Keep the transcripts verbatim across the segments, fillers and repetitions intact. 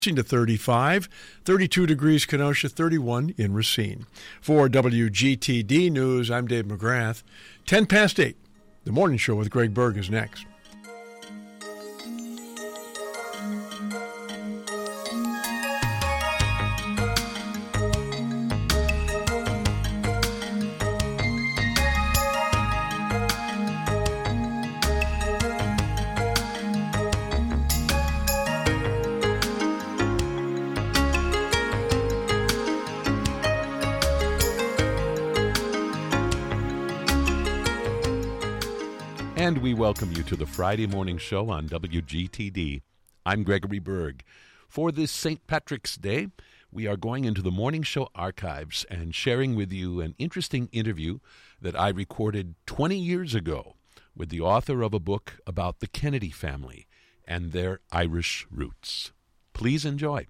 to thirty-five, thirty-two degrees Kenosha, thirty-one in Racine. For W G T D News, I'm Dave McGrath. ten past eight. The Morning Show with Greg Berg is next. And we welcome you to the Friday Morning Show on W G T D. I'm Gregory Berg. For this Saint Patrick's Day, we are going into the Morning Show archives and sharing with you an interesting interview that I recorded twenty years ago with the author of a book about the Kennedy family and their Irish roots. Please enjoy.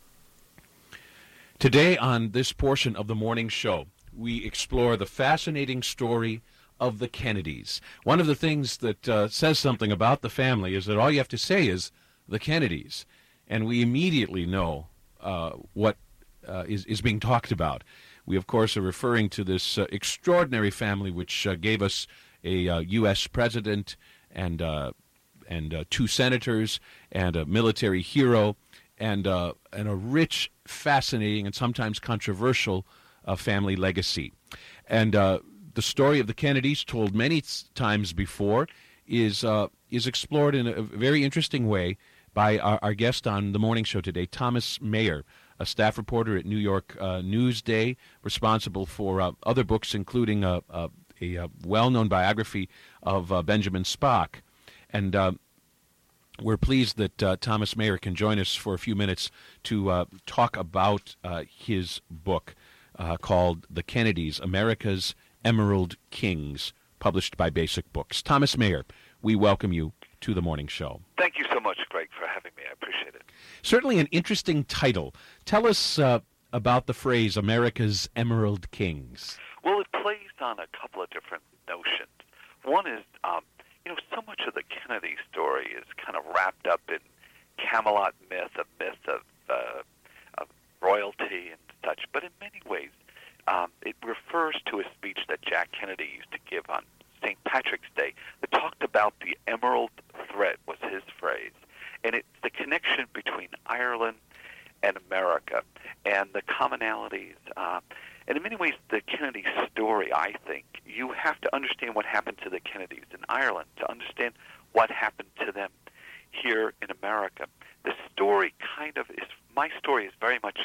Today on this portion of the Morning Show, we explore the fascinating story of the Kennedys. One of the things that uh, says something about the family is that all you have to say is the Kennedys, and we immediately know uh, what uh, is, is being talked about. We, of course, are referring to this uh, extraordinary family which uh, gave us a uh, U S president and uh, and uh, two senators and a military hero and uh, and a rich, fascinating, and sometimes controversial uh, family legacy. And uh, the story of the Kennedys, told many times before, is uh, is explored in a very interesting way by our, our guest on the morning show today, Thomas Mayer, a staff reporter at New York uh, Newsday, responsible for uh, other books, including a, a, a well-known biography of uh, Benjamin Spock. And uh, we're pleased that uh, Thomas Mayer can join us for a few minutes to uh, talk about uh, his book uh, called The Kennedys, America's Emerald Kings, published by Basic Books. Thomas Mayer, we welcome you to the morning show. Thank you so much, Greg, for having me. I appreciate it. Certainly an interesting title. Tell us uh, about the phrase America's Emerald Kings. Well, it plays on a couple of different notions. One is, um, you know, so much of the Kennedy story is kind of wrapped up in Camelot myth, a myth of, uh, of royalty and such, but in many ways, Um, it refers to a speech that Jack Kennedy used to give on Saint Patrick's Day that talked about the emerald thread, was his phrase. And it's the connection between Ireland and America and the commonalities. Uh, and in many ways, the Kennedy story, I think, you have to understand what happened to the Kennedys in Ireland to understand what happened to them here in America. The story kind of is, my story is very much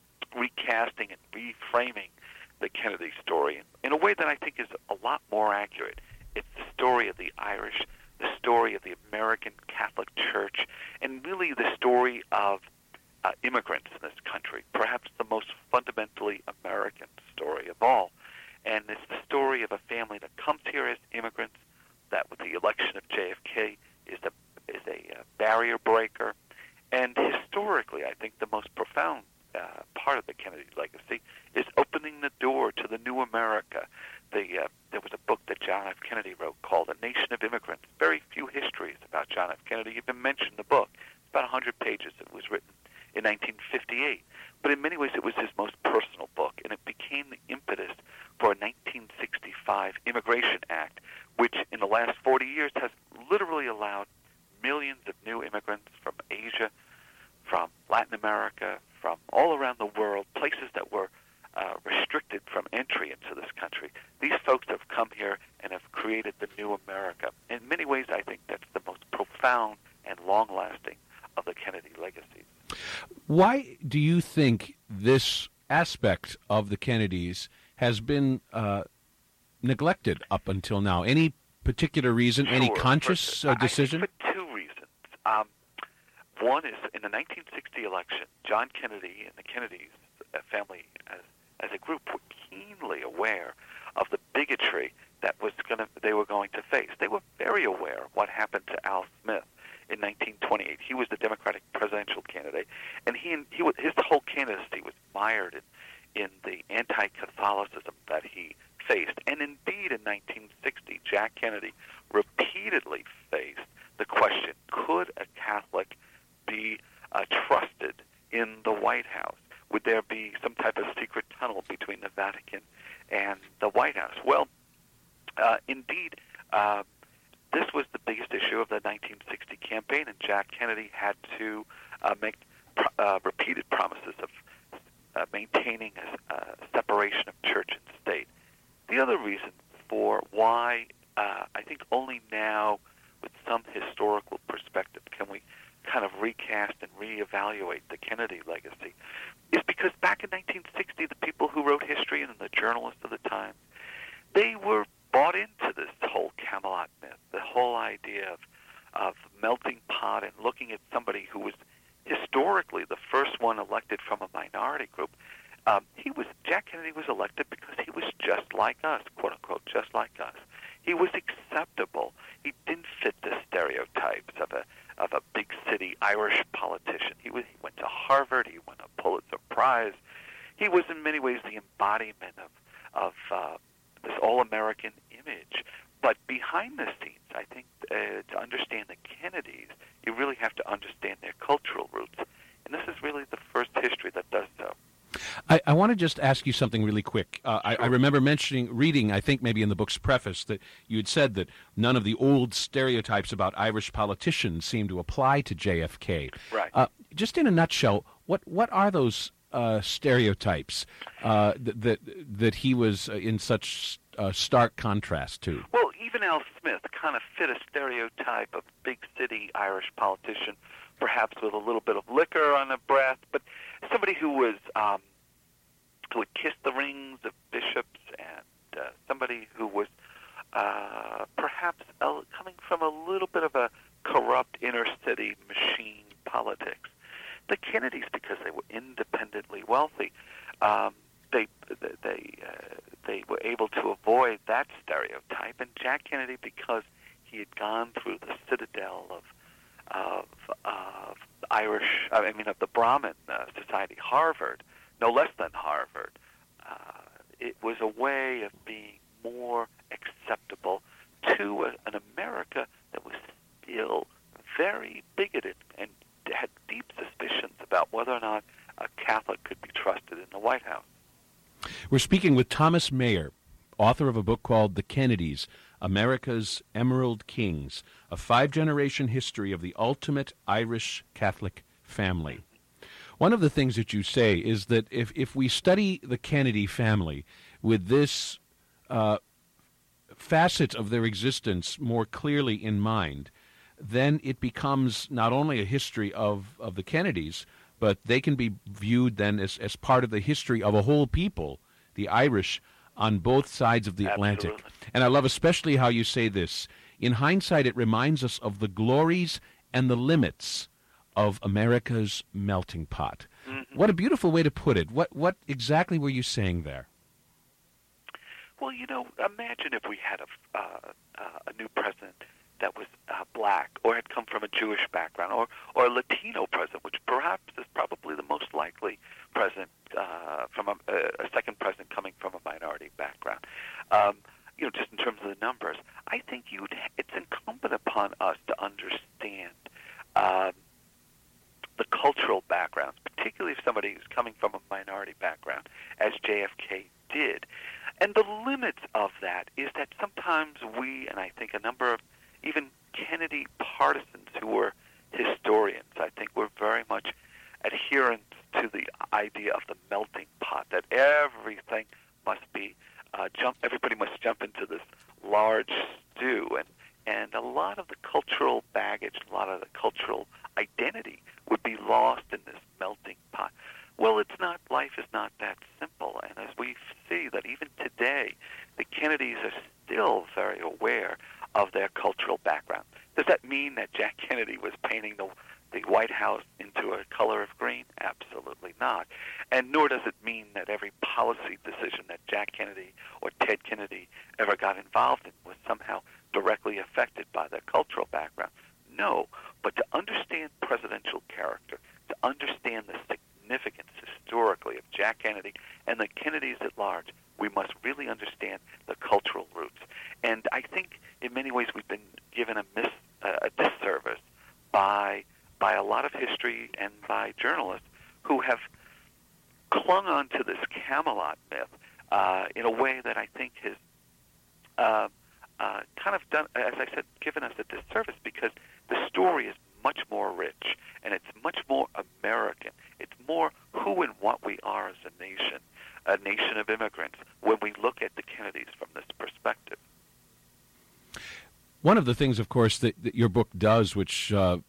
recasting and reframing the Kennedy story in a way that I think is a lot more accurate. It's the story of the Irish, the story of the American Catholic Church, and really the story of uh, immigrants in this country, perhaps the most fundamentally American story of all. And it's the story of a family that comes here as immigrants, that with the election of J F K is a, is a uh, barrier breaker. And historically, I think the most profound Uh, part of the Kennedy legacy is opening the door to the new America. The, uh, there was a book that John F. Kennedy wrote called A Nation of Immigrants. Very few histories about John F. Kennedy even mention the book. It's about one hundred pages. It was written in nineteen fifty-eight. But in many ways, it was his most personal book, and it became the impetus for a nineteen sixty-five Immigration Act, which in the last forty years has literally allowed millions of new immigrants from Asia, from Latin America, from all around the world, places that were uh, restricted from entry into this country. These folks have come here and have created the new America. In many ways, I think that's the most profound and long-lasting of the Kennedy legacies. Why do you think this aspect of the Kennedys has been uh, neglected up until now? Any particular reason, sure, any conscious for, uh, decision? I think for two reasons. Um, One is, in the nineteen sixty election, John Kennedy and the Kennedys uh, family as, as a group were keenly aware of the bigotry that was going to they were going to face. They were very aware of what happened to Al Smith in nineteen twenty-eight. He was the Democratic presidential candidate, and he, he his whole candidacy was mired in, in the anti-Catholicism that he faced. And indeed, in nineteen sixty, Jack Kennedy repeatedly faced the question, could a Catholic be uh, trusted in the White House? Would there be some type of secret tunnel between the Vatican and the White House? Well, uh, indeed, uh, this was the biggest issue of the nineteen sixty campaign, and Jack Kennedy had to uh, make pr- uh, repeated promises of uh, maintaining a, a separation of church and state. The other reason for why uh, I think only now, with some historical perspective, can we kind of recast and reevaluate the Kennedy legacy, is because back in nineteen sixty, the people who wrote history and the journalists of the time, they were bought into this whole Camelot myth, the whole idea of, of melting pot and looking at somebody who was historically the first one elected from a minority group. Um, he was Jack Kennedy was elected because he was just like us, quote unquote, just like us. He was acceptable. He didn't fit the stereotypes of a of a big city Irish politician. He was he went to Harvard. He won a Pulitzer Prize. He was in many ways the embodiment of of uh, this all-American image. But behind the scenes, I think uh, to understand the Kennedys, you really have to understand their cultural roots, and this is really the first history that does so. I, I want to just ask you something really quick. Uh, I, I remember mentioning, reading, I think maybe in the book's preface, that you had said that none of the old stereotypes about Irish politicians seem to apply to J F K. Right. Uh, just in a nutshell, what what are those uh, stereotypes uh, that, that that he was in such uh, stark contrast to? Well, even Al Smith kind of fit a stereotype of big city Irish politician, perhaps with a little bit of liquor on the breath, but somebody who was um, who would kiss the rings of bishops, and uh, somebody who was uh, perhaps uh, coming from a little bit of a corrupt inner city machine politics. The Kennedys, because they were independently wealthy, um, they they uh, they were able to avoid that stereotype. And Jack Kennedy, because he had gone through the citadel of of, of Irish, I mean, of the Brahmin uh, Society, Harvard, no less than Harvard, uh, it was a way of being more acceptable to a, an America that was still very bigoted and had deep suspicions about whether or not a Catholic could be trusted in the White House. We're speaking with Thomas Mayer, author of a book called The Kennedys, America's Emerald Kings, a five-generation history of the ultimate Irish Catholic family. One of the things that you say is that if, if we study the Kennedy family with this uh, facet of their existence more clearly in mind, then it becomes not only a history of, of the Kennedys, but they can be viewed then as, as part of the history of a whole people, the Irish, on both sides of the Atlantic. Absolutely. And I love especially how you say this. In hindsight, it reminds us of the glories and the limits of America's melting pot. Mm-hmm. What a beautiful way to put it. What what exactly were you saying there? Well, you know, imagine if we had a, uh, uh, a new president that was uh, black or had come from a Jewish background, or, or a Latino president, which perhaps is probably the most likely president uh, from a, a second president coming from a minority background. Um, you know, just in terms of the numbers, I think you'd, it's incumbent upon us to understand um, the cultural backgrounds, particularly if somebody who's coming from a minority background, as J F K did. And the limits of that is that sometimes we, and I think a number of even Kennedy partisans who were historians, I think were very much adherent to the idea of the melting pot, that everything must be uh, jump. Everybody must jump into this large stew, and and a lot of the cultural baggage, a lot of the cultural identity would be lost in this melting pot. Well, it's not. Life is not that simple, and as we see that even today, the Kennedys are still very aware of their cultural background. Does that mean that Jack Kennedy was painting the the White House into a color of green? Absolutely not. And nor does it mean that every policy decision that Jack Kennedy or Ted Kennedy ever got involved in was somehow directly affected by their cultural background. No, but to understand presidential character, to understand the significance historically of Jack Kennedy and the Kennedys at large, we must really understand the cultural roots. And I think in many ways we've been given a, mis, uh, a disservice by by a lot of history and by journalists who have clung on to this Camelot myth uh, in a way that I think has uh, uh, kind of done, as I said, given us a disservice, because the story is much more rich, and it's much more American. It's more who and what we are as a nation, a nation of immigrants, when we look at the Kennedys from this perspective. One of the things, of course, that, that your book does, which uh,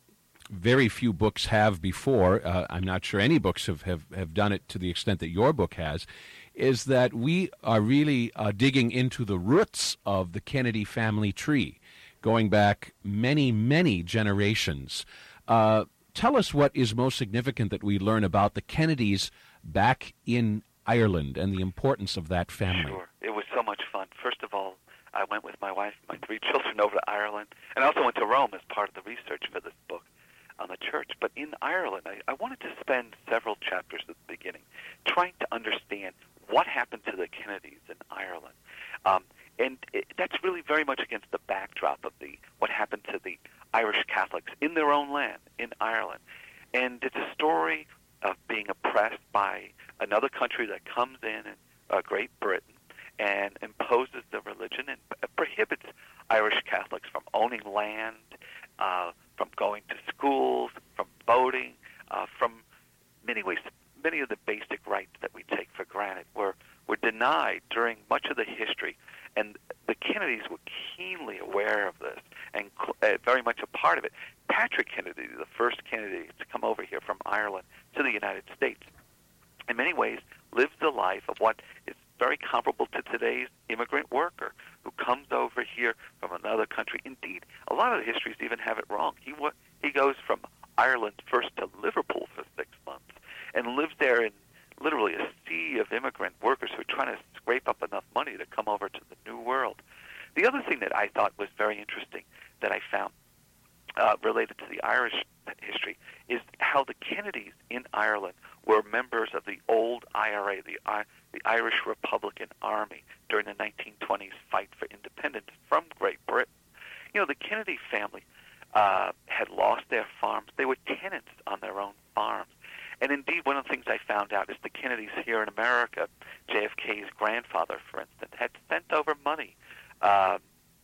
very few books have before, uh, I'm not sure any books have, have, have done it to the extent that your book has, is that we are really uh, digging into the roots of the Kennedy family tree, going back many, many generations. Uh, tell us what is most significant that we learn about the Kennedys back in Ireland and the importance of that family. Sure. It was so much fun. First of all, I went with my wife and my three children over to Ireland, and I also went to Rome as part of the research for this book on the church. But in Ireland, I, I wanted to spend several chapters at the beginning trying to understand what happened to the Kennedys in Ireland. Um, and it, that's really very much against the backdrop of the what happened to the Irish Catholics in their own land, in Ireland. And it's a story of being oppressed by another country that comes in, uh, Great Britain, and imposes the religion and prohibits Irish Catholics from owning land, uh, from going to schools, from voting, uh, from many ways, many of the basic rights that we take for granted were, were denied during much of the history. And the Kennedys were keenly aware of this and uh, very much a part of it. Patrick Kennedy, the first Kennedy to come over here from Ireland to the United States, in many ways lives the life of what is very comparable to today's immigrant worker who comes over here from another country. Indeed, a lot of the histories even have it wrong. He he goes from Ireland first to Liverpool for six months and lives there in literally a sea of immigrant workers who are trying to scrape up enough money to come over to the New World. The other thing that I thought was very interesting that I found uh, related to the Irish history is how the Kennedys in Ireland were members of the old I R A, the, I, the Irish Republican Army, during the nineteen twenties fight for independence from Great Britain. You know, the Kennedy family uh, had lost their farms. They were tenants on their own farms. And indeed, one of the things I found out is the Kennedys here in America, J F K's grandfather, for instance, had sent over money uh,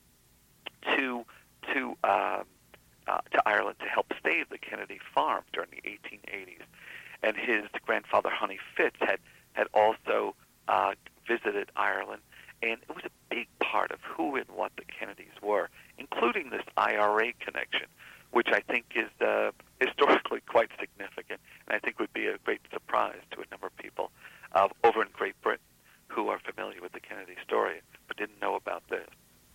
to to uh, uh, to Ireland to help save the Kennedy farm during the eighteen eighties. And his grandfather, Honey Fitz, had had also uh, visited Ireland, and it was a big part of who and what the Kennedys were, including this I R A connection, which I think is uh, historically quite significant, and I think would be a great surprise to a number of people uh, over in Great Britain who are familiar with the Kennedy story but didn't know about this.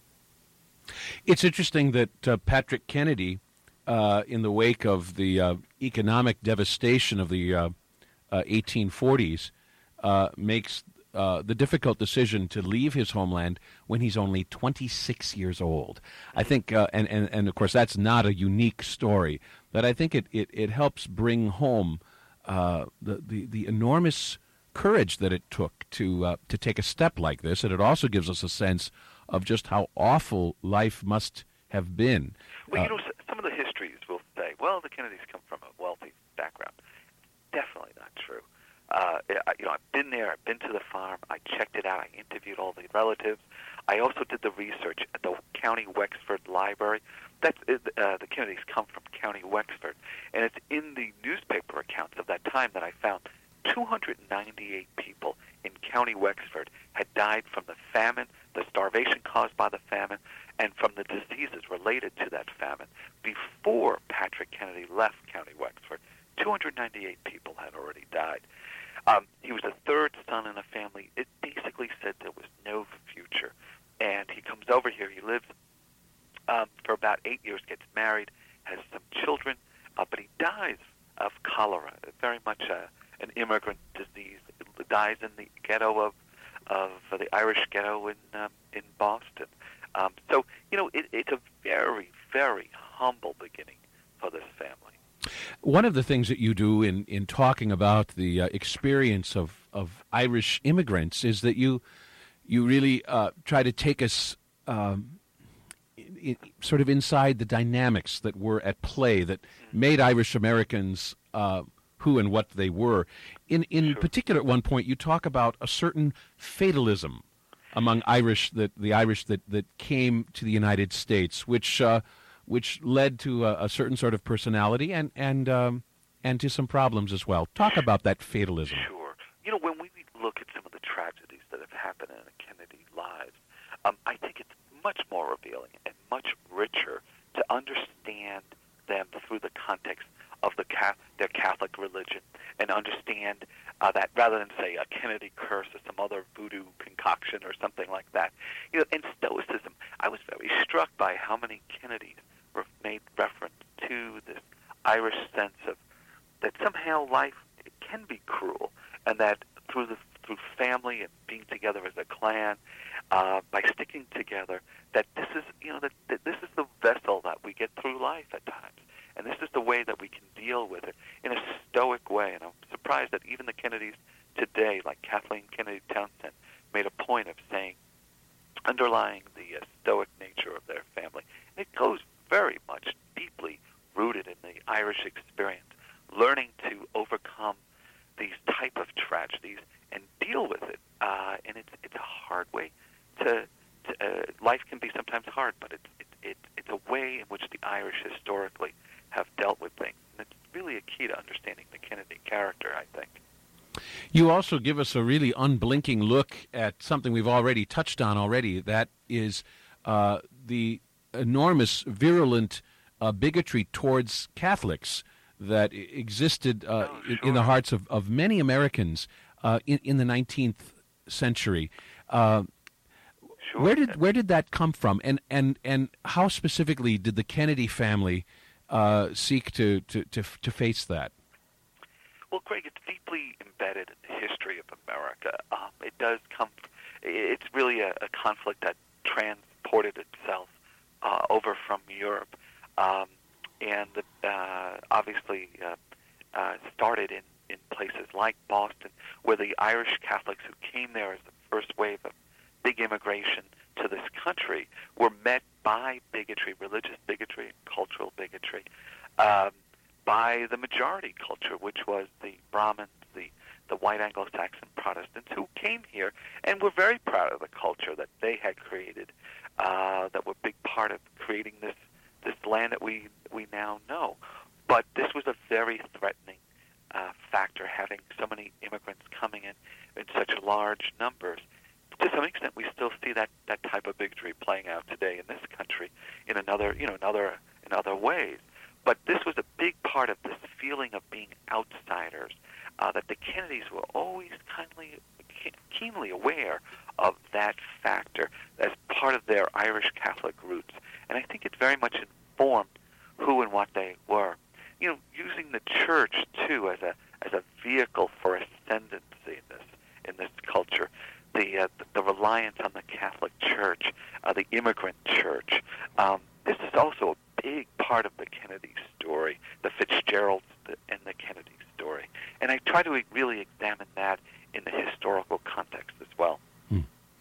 It's interesting that uh, Patrick Kennedy, uh, in the wake of the uh, economic devastation of the uh, uh, eighteen forties, uh, makes uh, the difficult decision to leave his homeland when he's only twenty-six years old. I think, uh, and, and, and of course, that's not a unique story, but I think it, it, it helps bring home uh, the, the, the enormous courage that it took to uh, to take a step like this, and it also gives us a sense of just how awful life must have been. Well, uh, you know, some of the histories will say, well, the Kennedys come from a wealthy background. Definitely not true. Uh, you know, I've been there. I've been to the farm. I checked it out. I interviewed all the relatives. I also did the research at the County Wexford Library. That's, uh, the Kennedys come from County Wexford, and it's in the newspaper accounts of that time that I found two hundred ninety-eight people in County Wexford had died from the famine, the starvation caused by the famine, and from the diseases related to that famine. Before Patrick Kennedy left County Wexford, two hundred ninety-eight people had already died. Um, he was the third son in a family. It basically said there was no future. And he comes over here. He lives um, for about eight years, gets married, has some children, uh, but he dies of cholera, very much a, an immigrant disease. It dies in the ghetto of of the Irish ghetto in um, in Boston. Um, so, you know, it, it's a very, very humble beginning for this family. One of the things that you do in, in talking about the uh, experience of, of Irish immigrants is that you you really uh, try to take us um, in, in, sort of inside the dynamics that were at play that made Irish Americans uh, who and what they were. In in Sure. particular, at one point, you talk about a certain fatalism among Irish that the Irish that, that came to the United States, which uh, which led to a, a certain sort of personality and and um, and to some problems as well. Talk about that fatalism. Sure. You know, when we look at some of the tragedies that have happened in the Kennedy lives, um, I think it's much more revealing and much richer to understand them through the context of the their Catholic religion and understand uh, that rather than say a Kennedy curse or some other voodoo concoction or something like that. You know, in Stoicism, I was very struck by how many Kennedys were made reference to this Irish sense of that somehow life can be cruel, and that through the through family and being together as a clan, uh, by sticking together, that this is you know that, that this is the vessel that we get through life at times, and this is the way that we can deal with it in a stoic way. And I'm surprised that even the Kennedys today, like Kathleen Kennedy Townsend, made a point of saying, underlying the uh, stoic nature of their family, and it goes very much deeply rooted in the Irish experience, learning to overcome these type of tragedies and deal with it. Uh, and it's it's a hard way to, to uh, life can be sometimes hard, but it's it, it, it's a way in which the Irish historically have dealt with things. And it's really a key to understanding the Kennedy character, I think. You also give us a really unblinking look at something we've already touched on already. That is uh, the enormous, virulent uh, bigotry towards Catholics that existed uh, Oh, in, sure. in the hearts of, of many Americans uh, in, in the nineteenth century. Uh, Sure. where did where did that come from, and and, and how specifically did the Kennedy family uh, seek to, to, to, to face that? Well, Greg, it's deeply embedded in the history of America. Um, it does come. It's really a, a conflict that transported itself uh, over from Europe, um, and uh, obviously uh, uh, started in, in places like Boston, where the Irish Catholics who came there as the first wave of big immigration to this country were met by bigotry, religious bigotry, and cultural bigotry. Um, by the majority culture, which was the Brahmins, the, the white Anglo-Saxon Protestants, who came here and were very proud of the culture that they had created, uh, that were a big part of creating this, this land that we, we now know. But this was a very threatening uh, factor, having so many immigrants coming in in such large numbers. To some extent, we still see that, that type of bigotry playing out today in this country in another, you know, in other, in other ways. But this was a big part of this feeling of being outsiders, uh, that the Kennedys were always kindly, keenly aware of that factor as part of their Irish Catholic roots. And I think it very much informed who and what they were. You know, using the church, too, as a as a vehicle for ascendancy in this, in this culture. The, uh, the reliance on the Catholic Church, uh, the immigrant church. Um, this is also a big part of the Kennedy story, the Fitzgeralds and the Kennedy story. And I try to really examine that in the historical context as well. Hmm.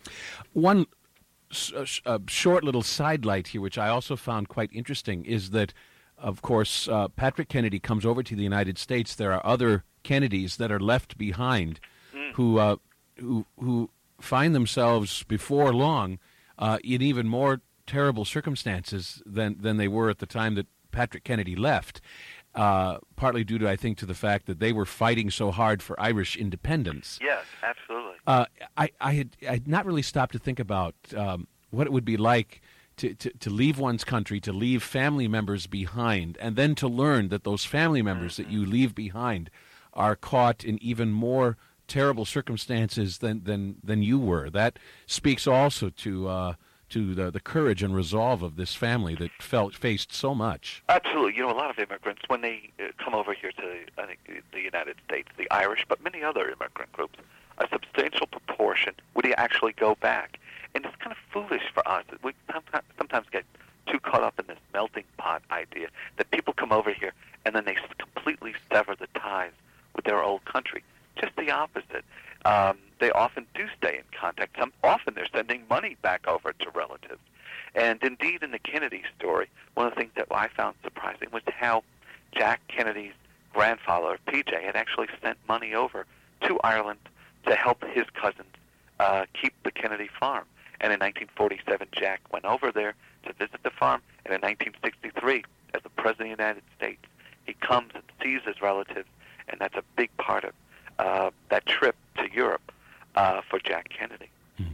One uh, uh, short little sidelight here, which I also found quite interesting, is that, of course, uh, Patrick Kennedy comes over to the United States. There are other Kennedys that are left behind mm. who, uh, who, who find themselves before long uh, in even more terrible circumstances than, than they were at the time that Patrick Kennedy left, uh, partly due to, I think, to the fact that they were fighting so hard for Irish independence. Yes, absolutely. Uh, I, I, had, I had not really stopped to think about um, what it would be like to, to, to leave one's country, to leave family members behind, and then to learn that those family members mm-hmm. that you leave behind are caught in even more terrible circumstances than, than, than you were. That speaks also to uh, to the, the courage and resolve of this family that felt faced so much. Absolutely. You know, a lot of immigrants, when they uh, come over here to I think, the United States, the Irish, but many other immigrant groups, a substantial proportion would actually go back. And it's kind of foolish for us. We sometimes get too caught up in this melting pot idea that people come over here and then they completely sever the ties with their old country. Just the opposite. Um, they often do stay in contact. Some, often they're sending money back over to relatives. And indeed, in the Kennedy story, one of the things that I found surprising was how Jack Kennedy's grandfather, P J, had actually sent money over to Ireland to help his cousins uh, keep the Kennedy farm. And in nineteen forty-seven, Jack went over there to visit the farm. And in nineteen sixty-three, as the President of the United States, he comes and sees his relatives, and that's a big part of uh, that trip to Europe uh, for Jack Kennedy. Hmm.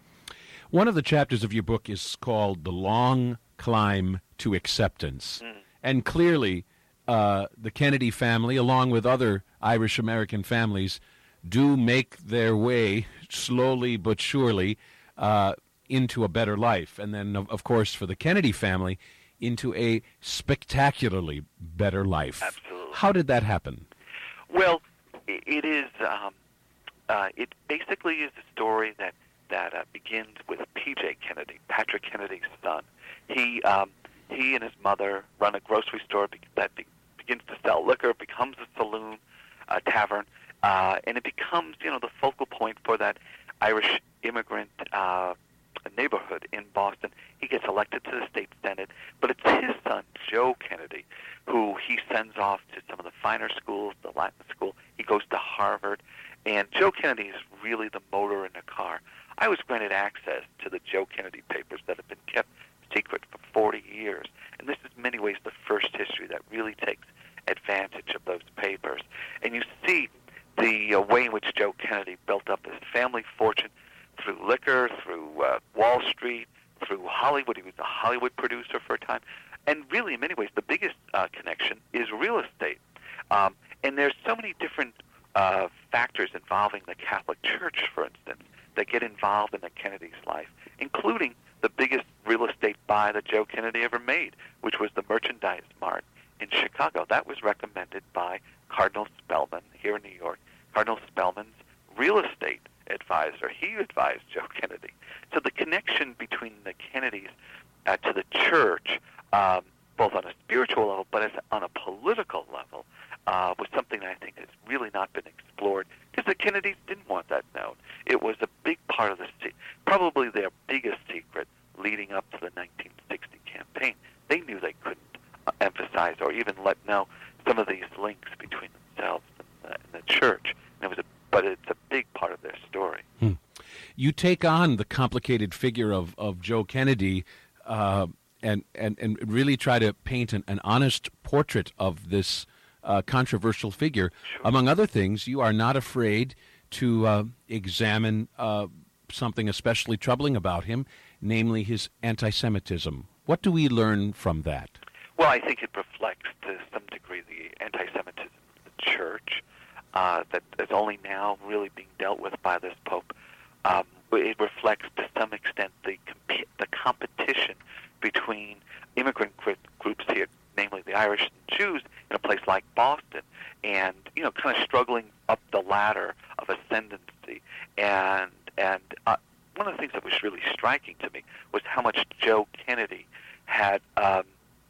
One of the chapters of your book is called The Long Climb to Acceptance. Mm. And clearly, uh, the Kennedy family, along with other Irish-American families, do make their way slowly but surely uh, into a better life. And then, of, of course, for the Kennedy family, into a spectacularly better life. Absolutely. How did that happen? Well, it is. Um, uh, it basically is a story that that uh, begins with P J Kennedy, Patrick Kennedy's son. He um, he and his mother run a grocery store that be- begins to sell liquor, becomes a saloon, a tavern, uh, and it becomes, you know, the focal point for that Irish immigrant uh, neighborhood in Boston. He gets elected to the state senate, but it's his son, Joe Kennedy, who he sends off to some of the finer schools, the Latin school. He goes to Harvard, and Joe Kennedy is really the motor in the car. I was granted access to the Joe Kennedy papers that have been kept secret for forty years, and this is in many ways the first history that really takes advantage of those papers. And you see the uh, way in which Joe Kennedy built up his family fortune through liquor, through uh, Wall Street, through Hollywood. He was a Hollywood producer for a time. And really, in many ways, the biggest uh, connection is real estate. Um, and there's so many different uh, factors involving the Catholic Church, for instance, that get involved in the Kennedy's life, including the biggest real estate buy that Joe Kennedy ever made, which was the Merchandise Mart in Chicago. That was recommended by Cardinal Spellman here in New York. Cardinal Spellman's real estate advisor. He advised Joe Kennedy. So the connection between the Kennedys uh, to the church, um, both on a spiritual level but as on a political level, uh, was something that I think has really not been explored because the Kennedys didn't want that known. It was a big part of the, se- probably their biggest secret leading up to the nineteen sixty campaign. They knew they couldn't uh, emphasize or even let know some of these links between themselves and the, and the church. And it was a, but it's a big part of their story. Hmm. You take on the complicated figure of, of Joe Kennedy uh, and, and, and really try to paint an, an honest portrait of this uh, controversial figure. Sure. Among other things, you are not afraid to uh, examine uh, something especially troubling about him, namely his anti-Semitism. What do we learn from that? Well, I think it reflects to some degree the anti-Semitism of the church uh, that is only now really being dealt with by this Pope. Um, it reflects to some extent the comp- the competition between immigrant gr- groups here, namely the Irish and Jews, in a place like Boston, and you know, kind of struggling up the ladder of ascendancy. And and uh, one of the things that was really striking to me was how much Joe Kennedy had um,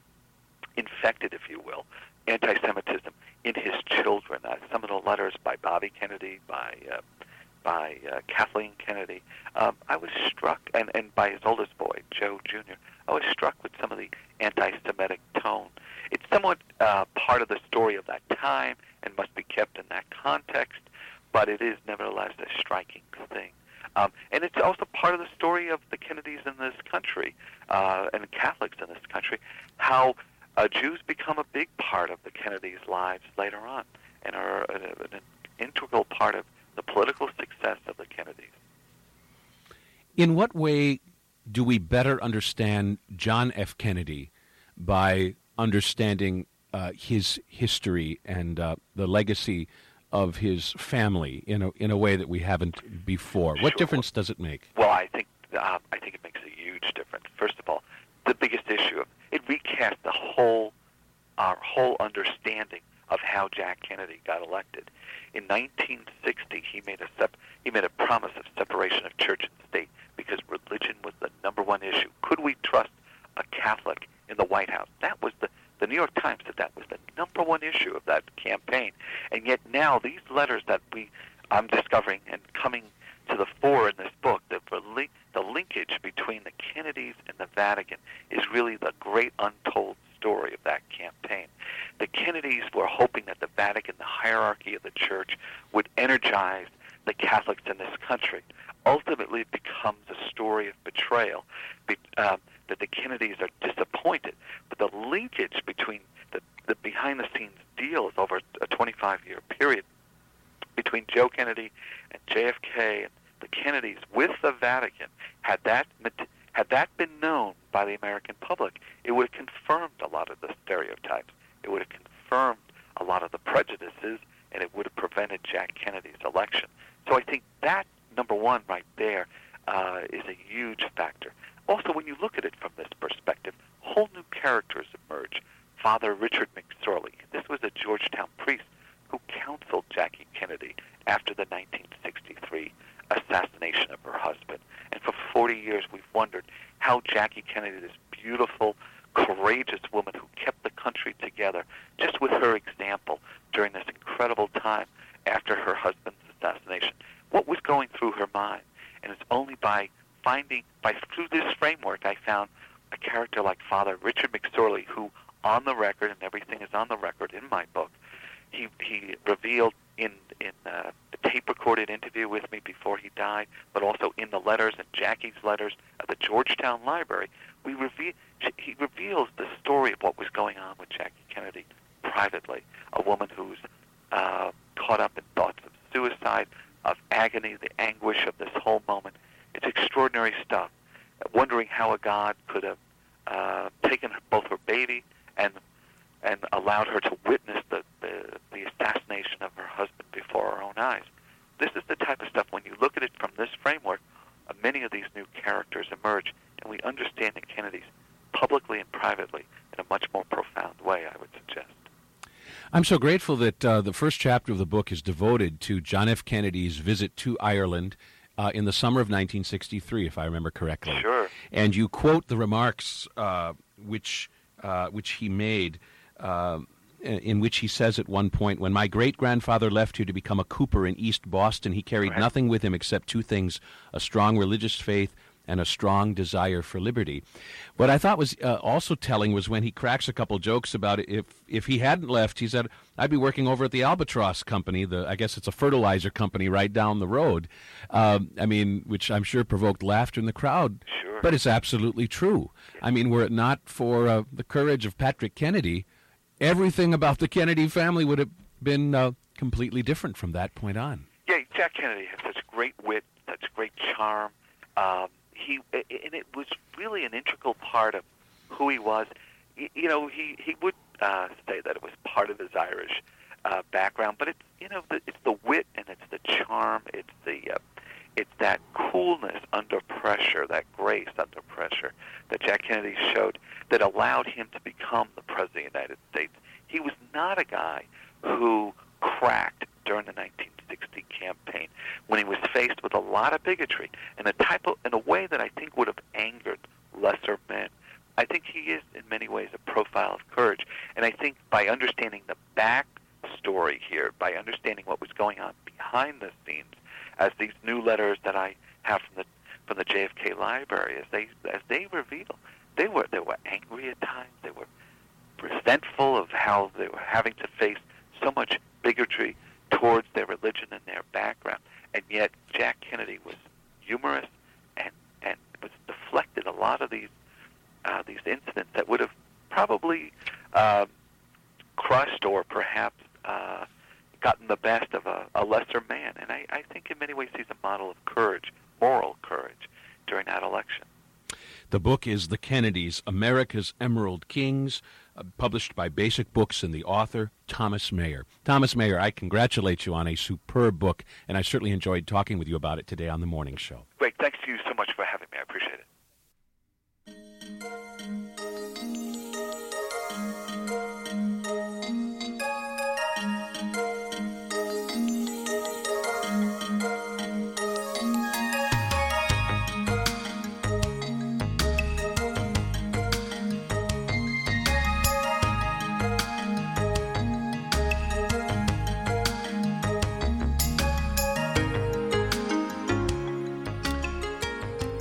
infected, if you will, anti-Semitism in his children. Uh, some of the letters by Bobby Kennedy, by uh, by uh, Kathleen Kennedy, um, I was struck, and, and by his oldest boy, Joe Junior, I was struck with some of the anti-Semitic tone. It's somewhat uh, part of the story of that time and must be kept in that context, but it is nevertheless a striking thing. Um, and it's also part of the story of the Kennedys in this country uh, and Catholics in this country, how uh, Jews become a big part of the Kennedys' lives later on and are an, an integral part of the political success of the Kennedys. In what way do we better understand John F. Kennedy by understanding uh, his history and uh, the legacy of his family in a in a way that we haven't before? What Sure. difference does it make? Well, I think um, I think it makes a huge difference. First of all, the biggest issue of it recast the whole our whole understanding of how Jack Kennedy got elected. In nineteen sixty, he made a sep- he made a promise of separation of church and state because religion was the number one issue. Could we trust a Catholic in the White House? That was the the New York Times said that was the number one issue of that campaign. And yet now these letters that we I'm discovering and coming to the fore in this book, the the linkage between the Kennedys and the Vatican is really the great untold story of that campaign. The Kennedys were hoping that the Vatican, the hierarchy of the church, would energize the Catholics in this country. Ultimately, it becomes a story of betrayal, be, uh, that the Kennedys are disappointed. But the linkage between the, the behind-the-scenes deals over a twenty-five-year period between Joe Kennedy and J F K and the Kennedys with the Vatican, had that had that been known by the American public, it would have confirmed a lot of the stereotypes. It would have confirmed a lot of the prejudices, and it would have prevented Jack Kennedy's election. So I think that, number one, right there, uh, is a huge factor. Also, when you look at it from this perspective, whole new characters emerge. Father Richard McSorley, this was a Georgetown priest who counseled Jackie Kennedy after the nineteen sixty-three assassination of her husband. And for forty years, we've wondered how Jackie Kennedy, this beautiful, courageous woman who kept the country together, just with her example during this incredible time after her husband's assassination, what was going through her mind. And it's only by finding, by through this framework, I found a character like Father Richard McSorley, who, on the record, and everything is on the record in my book, he he revealed in in uh, a tape-recorded interview with me before he died, but also in the letters and Jackie's letters at the Georgetown Library, we reveal he reveals the story of what was going on with Jackie Kennedy privately, a woman who's uh, caught up in thoughts of suicide, of agony, the anguish of this whole moment. It's extraordinary stuff. Wondering how a God could have uh, taken both her baby and and allowed her to witness the, the, the assassination of her husband before our own eyes. This is the type of stuff, when you look at it from this framework, uh, many of these new characters emerge, and we understand the Kennedys publicly and privately in a much more profound way, I would suggest. I'm so grateful that uh, the first chapter of the book is devoted to John F. Kennedy's visit to Ireland uh, in the summer of nineteen sixty-three, if I remember correctly. Sure. And you quote the remarks uh, which uh, which he made, uh, in which he says at one point, "When my great-grandfather left here to become a cooper in East Boston, he carried Right. nothing with him except two things, a strong religious faith and a strong desire for liberty." What I thought was uh, also telling was when he cracks a couple jokes about it. If if he hadn't left, he said, "I'd be working over at the Albatross Company, the I guess it's a fertilizer company right down the road." Um, I mean, which I'm sure provoked laughter in the crowd. Sure. But it's absolutely true. I mean, were it not for uh, the courage of Patrick Kennedy, everything about the Kennedy family would have been uh, completely different from that point on. Yeah, Jack Kennedy had such great wit, such great charm. Um, he and it was really an integral part of who he was. You know, he he would uh, say that it was part of his Irish uh, background, but it's you know the, it's the wit and it's the charm, it's the uh, it's that coolness under pressure, that grace under pressure that Jack Kennedy showed that allowed him to become the President of the United States. He was not a guy who cracked during the nineteen sixty campaign when he was faced with a lot of bigotry in a type of, in a way that I think would have angered lesser men. I think he is in many ways a profile of courage, and I think by understanding the back story here, by understanding what was going on behind the scenes, as these new letters that I have from the from the J F K library, as they as they reveal, they were they were angry at times, they were resentful of how they were having to face so much bigotry towards their religion and their background, and yet Jack Kennedy was humorous and and was deflected a lot of these uh, these incidents that would have probably uh, crushed or perhaps uh, gotten the best of a, a lesser man. And I, I think in many ways he's a model of courage, moral courage, during that election. The book is The Kennedys, America's Emerald Kings, uh, published by Basic Books, and the author, Thomas Mayer. Thomas Mayer, I congratulate you on a superb book, and I certainly enjoyed talking with you about it today on The Morning Show. Great. Thanks to you so much for having me. I appreciate it.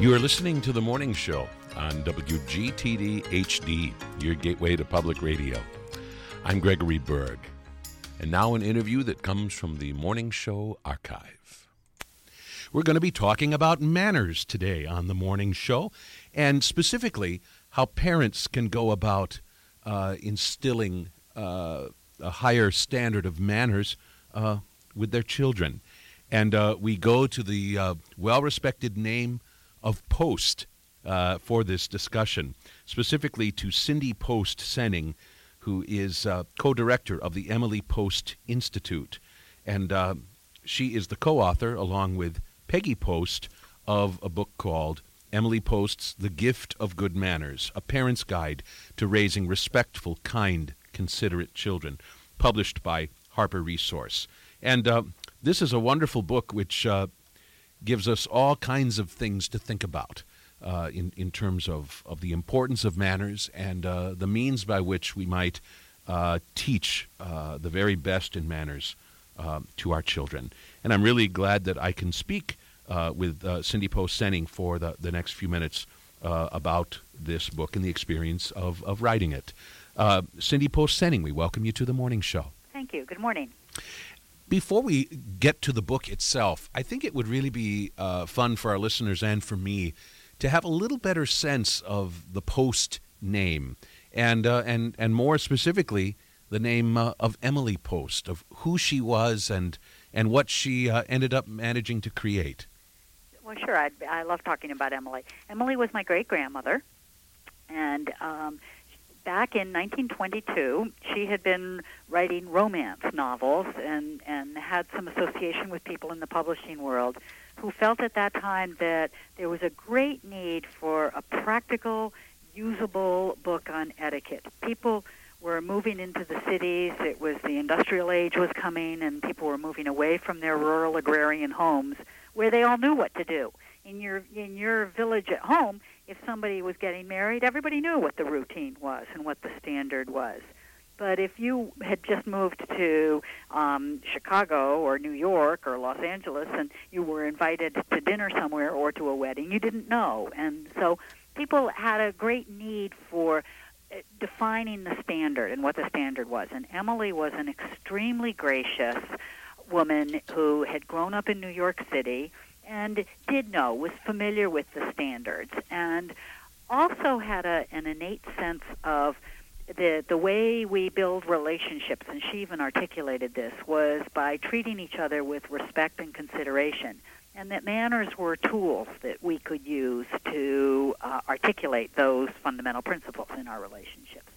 You are listening to The Morning Show on W G T D H D, your gateway to public radio. I'm Gregory Berg. And now an interview that comes from the Morning Show archive. We're going to be talking about manners today on The Morning Show, and specifically how parents can go about uh, instilling uh, a higher standard of manners uh, with their children. And uh, we go to the uh, well-respected name of Post uh, for this discussion, specifically to Cindy Post Senning, who is uh, co-director of the Emily Post Institute. And uh, she is the co-author, along with Peggy Post, of a book called Emily Post's The Gift of Good Manners, A Parent's Guide to Raising Respectful, Kind, Considerate Children, published by Harper Resource. And uh, this is a wonderful book which uh, gives us all kinds of things to think about uh, in, in terms of, of the importance of manners and uh, the means by which we might uh, teach uh, the very best in manners uh, to our children. And I'm really glad that I can speak uh, with uh, Cindy Post Senning for the, the next few minutes uh, about this book and the experience of, of writing it. Uh, Cindy Post Senning, we welcome you to the Morning Show. Thank you. Good morning. Before we get to the book itself, I think it would really be uh, fun for our listeners and for me to have a little better sense of the Post name, and uh, and and more specifically, the name uh, of Emily Post, of who she was and and what she uh, ended up managing to create. Well, sure. I, I love talking about Emily. Emily was my great-grandmother, and um, back in nineteen twenty-two, she had been writing romance novels and, and had some association with people in the publishing world who felt at that time that there was a great need for a practical, usable book on etiquette. People were moving into the cities. It was the industrial age was coming, and people were moving away from their rural agrarian homes where they all knew what to do. In your in your village at home, if somebody was getting married, everybody knew what the routine was and what the standard was. But if you had just moved to um, Chicago or New York or Los Angeles and you were invited to dinner somewhere or to a wedding, you didn't know. And so people had a great need for defining the standard and what the standard was. And Emily was an extremely gracious woman who had grown up in New York City and did know, was familiar with the standards, and also had a, an innate sense of the the way we build relationships, and she even articulated this, was by treating each other with respect and consideration, and that manners were tools that we could use to uh, articulate those fundamental principles in our relationships.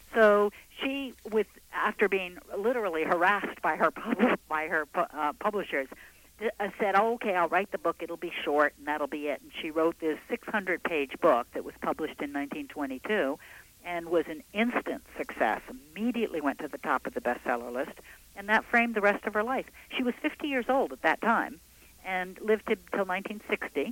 So she, with after being literally harassed by her pub- by her uh, publishers, I said, oh, okay, I'll write the book. It'll be short, and that'll be it. And she wrote this six hundred page book that was published in nineteen twenty-two and was an instant success, immediately went to the top of the bestseller list, and that framed the rest of her life. She was fifty years old at that time and lived until nineteen sixty,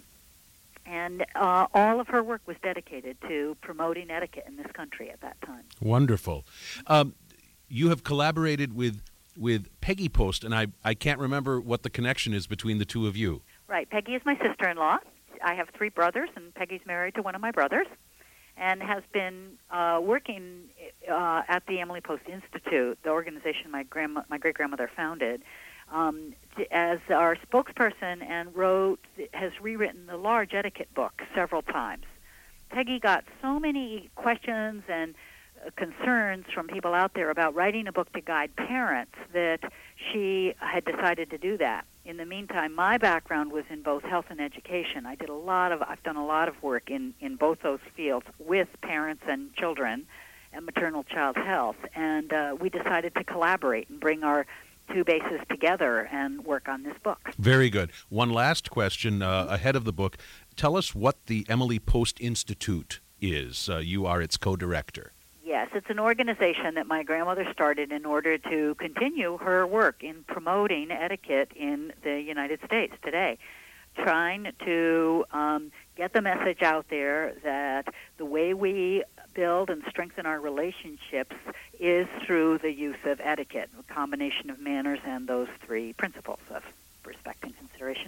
and uh, all of her work was dedicated to promoting etiquette in this country at that time. Wonderful. Um, you have collaborated with with Peggy Post, and I, I can't remember what the connection is between the two of you. Right. Peggy is my sister-in-law. I have three brothers, and Peggy's married to one of my brothers and has been uh, working uh, at the Emily Post Institute, the organization my grandma, my great-grandmother founded, um, as our spokesperson, and wrote, has rewritten the large etiquette book several times. Peggy got so many questions and concerns from people out there about writing a book to guide parents that she had decided to do that. In the meantime, my background was in both health and education. I did a lot of, I've done a lot of work in, in both those fields with parents and children and maternal-child health, and uh, we decided to collaborate and bring our two bases together and work on this book. Very good. One last question uh, ahead of the book. Tell us what the Emily Post Institute is. Uh, you are its co-director. Yes, it's an organization that my grandmother started in order to continue her work in promoting etiquette in the United States today, trying to um, get the message out there that the way we build and strengthen our relationships is through the use of etiquette, a combination of manners and those three principles of respect and consideration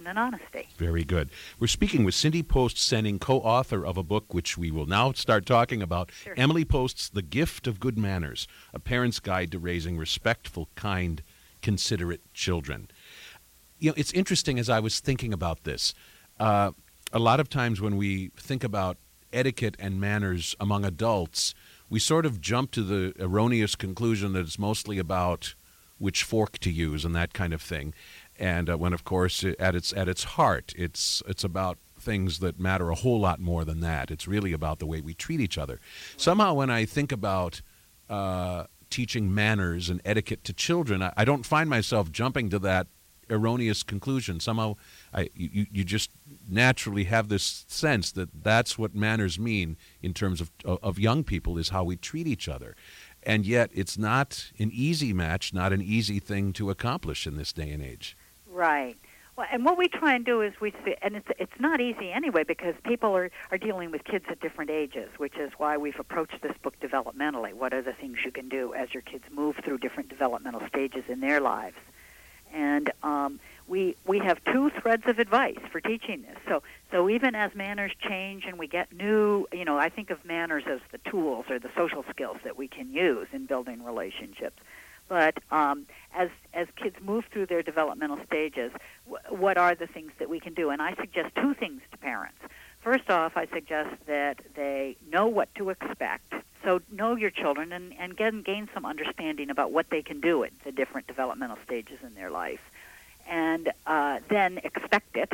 and honesty. Very good. We're speaking with Cindy Post-Senning, co-author of a book which we will now start talking about, Sure. Emily Post's The Gift of Good Manners, A Parent's Guide to Raising Respectful, Kind, Considerate Children. You know, it's interesting as I was thinking about this. Uh, a lot of times when we think about etiquette and manners among adults, we sort of jump to the erroneous conclusion that it's mostly about which fork to use and that kind of thing. And uh, when, of course, at its at its heart, it's it's about things that matter a whole lot more than that. It's really about the way we treat each other. Somehow, when I think about uh, teaching manners and etiquette to children, I, I don't find myself jumping to that erroneous conclusion. Somehow, I, you, you just naturally have this sense that that's what manners mean in terms of of young people, is how we treat each other. And yet, it's not an easy match, not an easy thing to accomplish in this day and age. Right. Well, and what we try and do is we see, and it's it's not easy anyway, because people are, are dealing with kids at different ages, which is why we've approached this book developmentally. What are the things you can do as your kids move through different developmental stages in their lives? And um, we we have two threads of advice for teaching this. So so even as manners change and we get new, you know, I think of manners as the tools or the social skills that we can use in building relationships. But um, as as kids move through their developmental stages, w- what are the things that we can do? And I suggest two things to parents. First off, I suggest that they know what to expect. So know your children and, and get, gain some understanding about what they can do at the different developmental stages in their life. And uh, then expect it.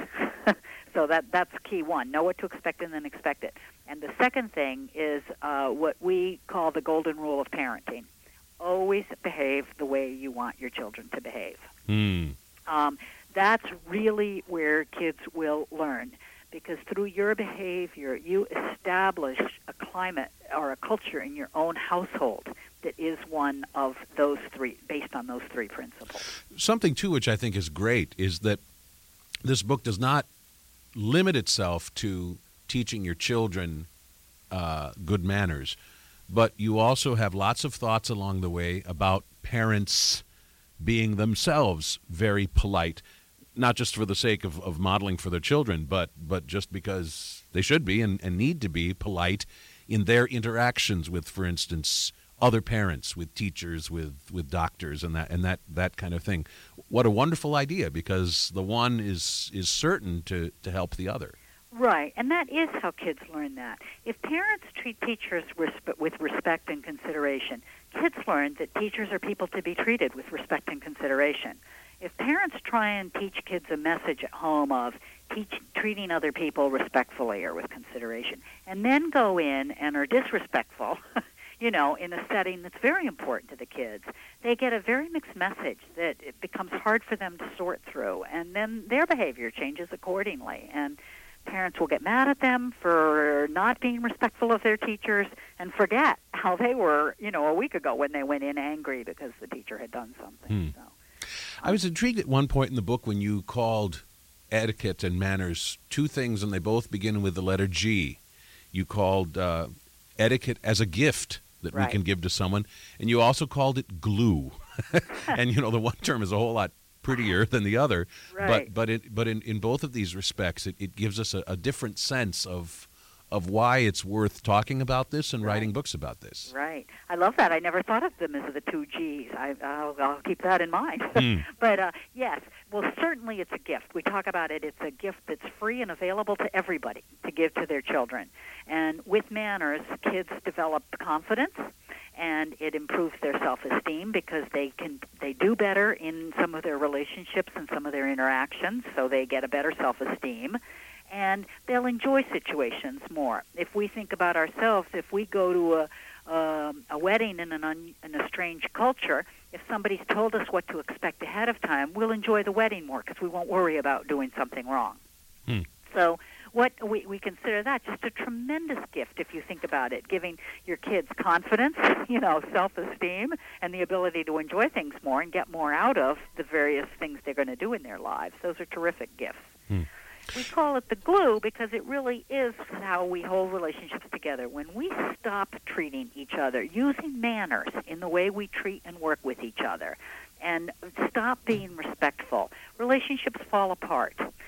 So that that's key one. Know what to expect and then expect it. And the second thing is uh, what we call the golden rule of parenting. Always behave the way you want your children to behave. Mm. Um, that's really where kids will learn, because through your behavior, you establish a climate or a culture in your own household that is one of those three, based on those three principles. Something, too, which I think is great is that this book does not limit itself to teaching your children uh, good manners, but you also have lots of thoughts along the way about parents being themselves very polite, not just for the sake of, of modeling for their children, but but just because they should be and, and need to be polite in their interactions with, for instance, other parents, with teachers, with, with doctors, and that and that, that kind of thing. What a wonderful idea, because the one is is certain to, to help the other. Right, and that is how kids learn that. If parents treat teachers resp- with respect and consideration, kids learn that teachers are people to be treated with respect and consideration. If parents try and teach kids a message at home of teach, treating other people respectfully or with consideration, and then go in and are disrespectful, you know, in a setting that's very important to the kids, they get a very mixed message that it becomes hard for them to sort through, and then their behavior changes accordingly. And parents will get mad at them for not being respectful of their teachers and forget how they were, you know, a week ago when they went in angry because the teacher had done something. Hmm. So, I was intrigued at one point in the book when you called etiquette and manners two things, and they both begin with the letter G. You called uh, etiquette as a gift that Right. we can give to someone, and you also called it glue. And, you know, the one term is a whole lot prettier than the other, Right. but but it, but in, in both of these respects, it, it gives us a, a different sense of of why it's worth talking about this and Right. writing books about this. Right. I love that. I never thought of them as the two G's. I, I'll, I'll keep that in mind. Hmm. But, uh, yes, well, certainly it's a gift. We talk about it. It's a gift that's free and available to everybody to give to their children. And with manners, kids develop confidence, and it improves their self-esteem because they can they do better in some of their relationships and some of their interactions, so they get a better self-esteem. And they'll enjoy situations more. If we think about ourselves, if we go to a um, a wedding in an un, in a strange culture, if somebody's told us what to expect ahead of time, we'll enjoy the wedding more because we won't worry about doing something wrong. Hmm. So what we, we consider that just a tremendous gift if you think about it, giving your kids confidence, you know, self-esteem, and the ability to enjoy things more and get more out of the various things they're going to do in their lives. Those are terrific gifts. Hmm. We call it the glue because it really is how we hold relationships together. When we stop treating each other, using manners in the way we treat and work with each other, and stop being respectful, relationships fall apart.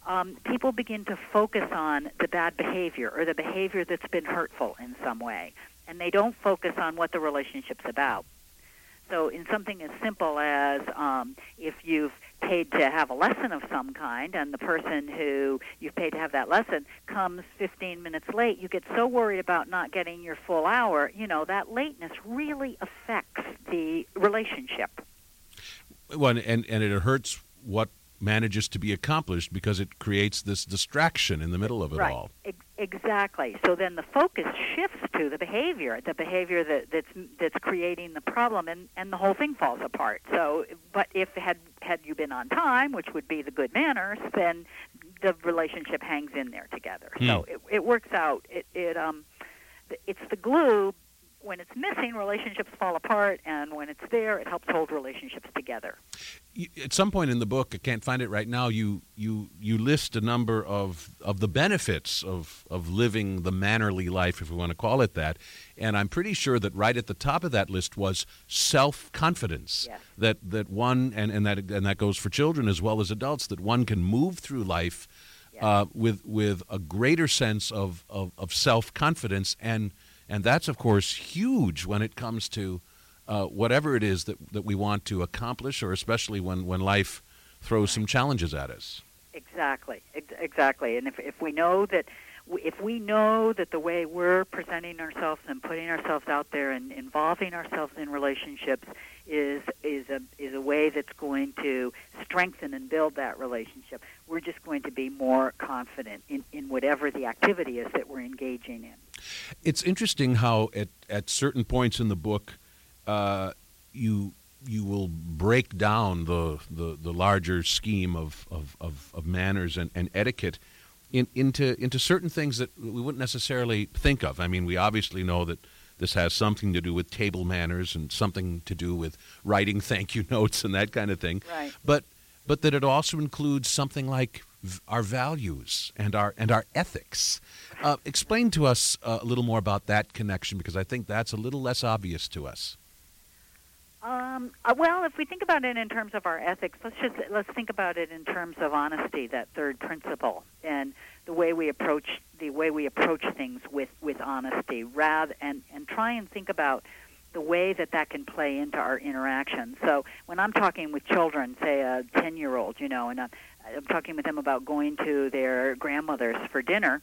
um, people begin to focus on the bad behavior or the behavior that's been hurtful in some way, and they don't focus on what the relationship's about. So in something as simple as um, if you've paid to have a lesson of some kind and the person who you've paid to have that lesson comes fifteen minutes late, you get so worried about not getting your full hour, you know, that lateness really affects the relationship. Well, and, and it hurts what manages to be accomplished because it creates this distraction in the middle of it right. all. E- exactly. So then the focus shifts to the behavior, the behavior that, that's that's creating the problem, and, and the whole thing falls apart. So, but if had had you been on time, which would be the good manners, then the relationship hangs in there together. Hmm. So it, it works out. It, it um, it's the glue. When it's missing, relationships fall apart, and when it's there, it helps hold relationships together. At some point in the book, I can't find it right now, you you, you list a number of, of the benefits of, of living the mannerly life, if we want to call it that, and I'm pretty sure that right at the top of that list was self-confidence, yes. that that one, and, and, that, and that goes for children as well as adults, that one can move through life yes. uh, with, with a greater sense of, of, of self-confidence, and And that's, of course, huge when it comes to uh, whatever it is that, that we want to accomplish, or especially when, when life throws some challenges at us. Exactly, ex- exactly. And if if we know that, w- if we know that the way we're presenting ourselves and putting ourselves out there and involving ourselves in relationships is is a is a way that's going to strengthen and build that relationship, we're just going to be more confident in, in whatever the activity is that we're engaging in. It's interesting how at, at certain points in the book, uh, you you will break down the, the, the larger scheme of, of, of, of manners and, and etiquette in, into into certain things that we wouldn't necessarily think of. I mean, we obviously know that this has something to do with table manners and something to do with writing thank you notes and that kind of thing. Right. But but that it also includes something like v- our values and our and our ethics. Uh, explain to us uh, a little more about that connection, because I think that's a little less obvious to us. Um, uh, well, if we think about it in terms of our ethics, let's just let's think about it in terms of honesty, that third principle, and the way we approach the way we approach things with, with honesty, rather and, and try and think about the way that that can play into our interaction. So when I'm talking with children, say a ten-year-old, you know, and I'm, I'm talking with them about going to their grandmother's for dinner,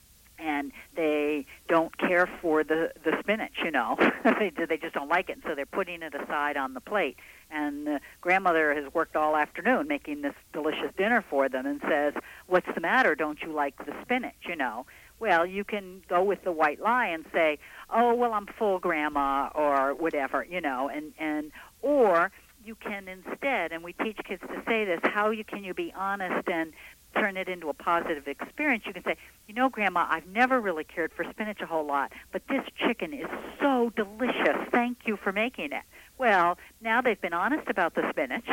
and they don't care for the, the spinach, you know. they, they just don't like it, and so they're putting it aside on the plate. And the grandmother has worked all afternoon making this delicious dinner for them and says, "What's the matter? Don't you like the spinach?" You know. Well, you can go with the white lie and say, "Oh, well, I'm full, Grandma," or whatever, you know, and, and or you can instead, and we teach kids to say this, how you can you be honest and turn it into a positive experience. You can say, "You know, Grandma, I've never really cared for spinach a whole lot, but this chicken is so delicious. Thank you for making it." Well, now they've been honest about the spinach,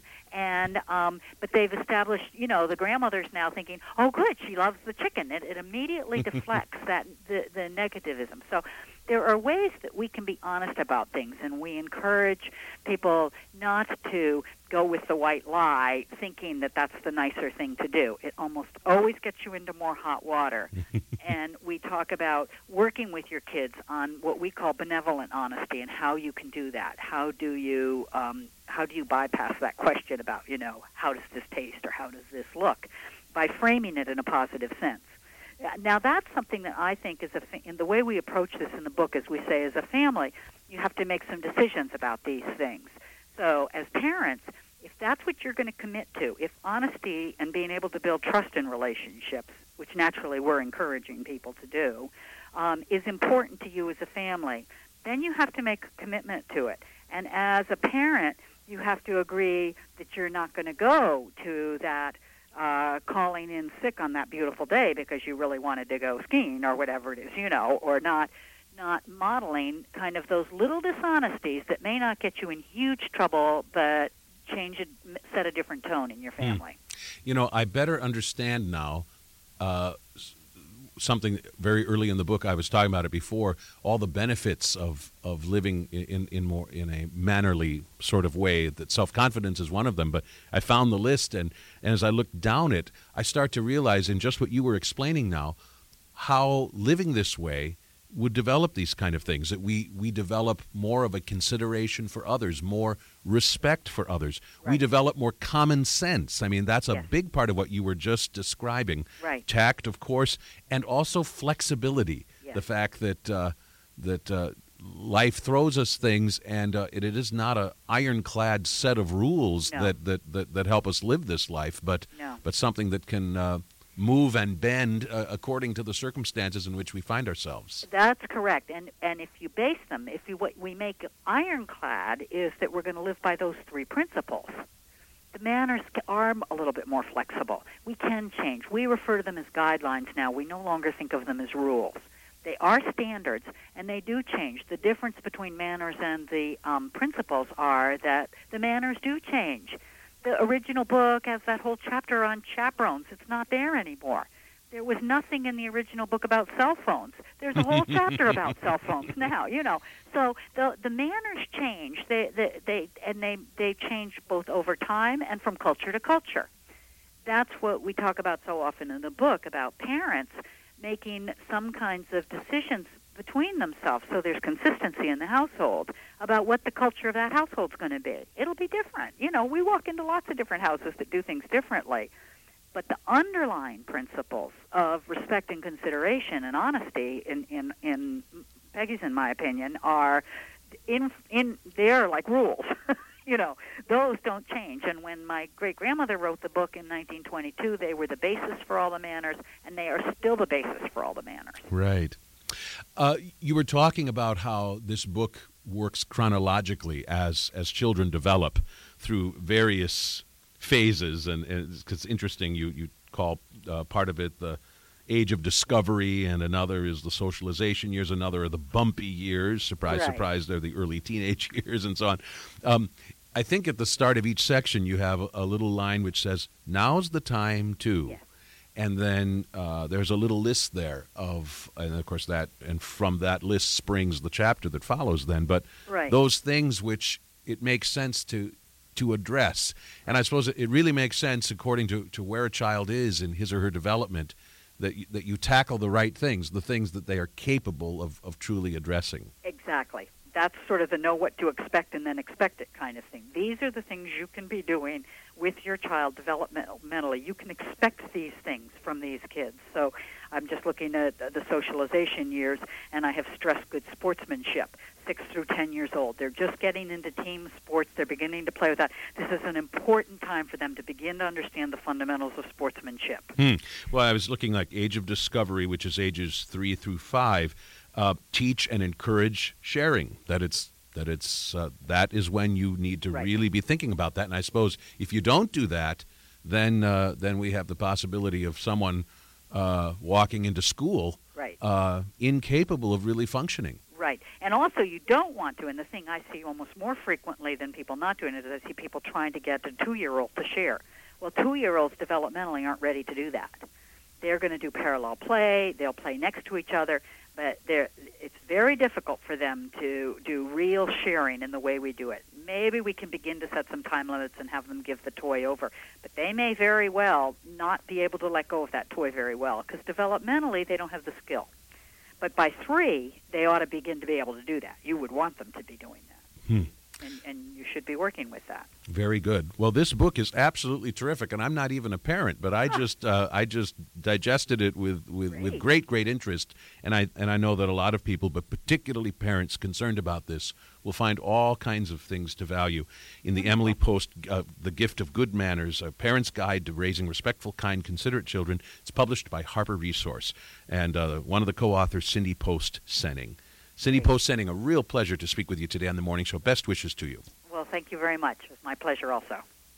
and um, but they've established, you know, the grandmother's now thinking, "Oh, good, she loves the chicken." It, it immediately deflects that the, the negativism. So there are ways that we can be honest about things, and we encourage people not to go with the white lie thinking that that's the nicer thing to do. It almost always gets you into more hot water. And we talk about working with your kids on what we call benevolent honesty and how you can do that. How do you um, how do you bypass that question about, you know, how does this taste or how does this look, by framing it in a positive sense. Now, that's something that I think is a fa- in the way we approach this in the book, as we say, as a family, you have to make some decisions about these things. So as parents, if that's what you're going to commit to, if honesty and being able to build trust in relationships, which naturally we're encouraging people to do, um, is important to you as a family, then you have to make a commitment to it. And as a parent, you have to agree that you're not going to go to that uh, calling in sick on that beautiful day because you really wanted to go skiing or whatever it is, you know, or not not modeling kind of those little dishonesties that may not get you in huge trouble, but change a, set a different tone in your family. Mm. You know, I better understand now uh, something very early in the book. I was talking about it before. All the benefits of of living in in more in a mannerly sort of way. That self-confidence is one of them. But I found the list, and and as I look down it, I start to realize, in just what you were explaining now, how living this way would develop these kind of things, that we, we develop more of a consideration for others, more respect for others. Right. We develop more common sense. I mean, that's a yes. big part of what you were just describing. Right. Tact, of course, and also flexibility. Yes. The fact that uh, that uh, life throws us things, and uh, it, it is not a ironclad set of rules no. that, that, that, that help us live this life, but, no. but something that can... Uh, move and bend uh, according to the circumstances in which we find ourselves. That's correct. And and if you base them, if you what we make ironclad is that we're going to live by those three principles. The manners are a little bit more flexible. We can change. We refer to them as guidelines now. We no longer think of them as rules. They are standards, and they do change. The difference between manners and the um, principles are that the manners do change. The original book has that whole chapter on chaperones. It's not there anymore. There was nothing in the original book about cell phones. There's a whole chapter about cell phones now, you know. So the the manners change. They, they, they and they, they change both over time and from culture to culture. That's what we talk about so often in the book, about parents making some kinds of decisions between themselves, so there's consistency in the household about what the culture of that household's going to be. It'll be different. You know, we walk into lots of different houses that do things differently, but the underlying principles of respect and consideration and honesty in in, in Peggy's, in my opinion, are in in they're like rules. You know, those don't change. And when my great-grandmother wrote the book in nineteen twenty-two, they were the basis for all the manners, and they are still the basis for all the manners. Right. Uh, you were talking about how this book works chronologically as as children develop through various phases, and, and it's, it's interesting. You you call uh, part of it the age of discovery, and another is the socialization years. Another are the bumpy years. Surprise, right. surprise! They're the early teenage years, and so on. Um, I think at the start of each section you have a, a little line which says, "Now's the time to." Yes. And then uh, there's a little list there of, and of course that, and from that list springs the chapter that follows then. But right. those things which it makes sense to to address. And I suppose it really makes sense according to, to where a child is in his or her development, that you, that you tackle the right things, the things that they are capable of, of truly addressing. Exactly. That's sort of the know what to expect and then expect it kind of thing. These are the things you can be doing with your child developmentally. You can expect these things from these kids. So I'm just looking at the socialization years, and I have stressed good sportsmanship, six through ten years old. They're just getting into team sports. They're beginning to play with that. This is an important time for them to begin to understand the fundamentals of sportsmanship. Hmm. Well, I was looking like age of discovery, which is ages three through five. Uh, teach and encourage sharing. That it's that it's uh, that is when you need to right. really be thinking about that. And I suppose if you don't do that, then uh, then we have the possibility of someone uh, walking into school right. uh, incapable of really functioning. Right. And also you don't want to, and the thing I see almost more frequently than people not doing it is I see people trying to get a two-year-old to share. Well, two-year-olds developmentally aren't ready to do that. They're going to do parallel play. They'll play next to each other. But it's very difficult for them to do real sharing in the way we do it. Maybe we can begin to set some time limits and have them give the toy over. But they may very well not be able to let go of that toy very well because developmentally they don't have the skill. But by three, they ought to begin to be able to do that. You would want them to be doing that. Hmm. And, and you should be working with that. Very good. Well, this book is absolutely terrific, and I'm not even a parent, but I just uh, I just digested it with, with, Great. with great great interest, and I and I know that a lot of people, but particularly parents concerned about this, will find all kinds of things to value in the Emily Post, uh, The Gift of Good Manners, A Parent's Guide to Raising Respectful, Kind, Considerate Children. It's published by Harper Resource, and uh, one of the co-authors, Cindy Post Senning. Cindy Post Senning, a real pleasure to speak with you today on The Morning Show. Best wishes to you. Well, thank you very much. It was my pleasure also.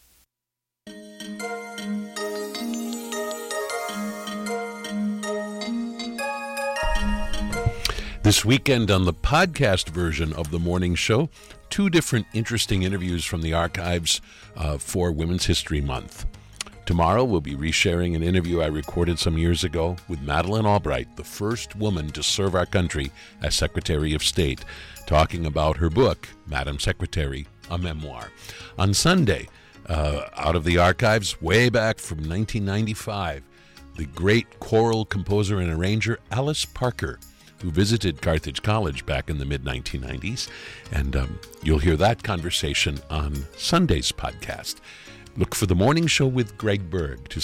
This weekend on the podcast version of The Morning Show, two different interesting interviews from the archives uh, for Women's History Month. Tomorrow, we'll be resharing an interview I recorded some years ago with Madeleine Albright, the first woman to serve our country as Secretary of State, talking about her book, Madam Secretary, a Memoir. On Sunday, uh, out of the archives, way back from nineteen ninety-five, the great choral composer and arranger Alice Parker, who visited Carthage College back in the mid nineteen nineties. And um, you'll hear that conversation on Sunday's podcast. Look for The Morning Show with Greg Berg to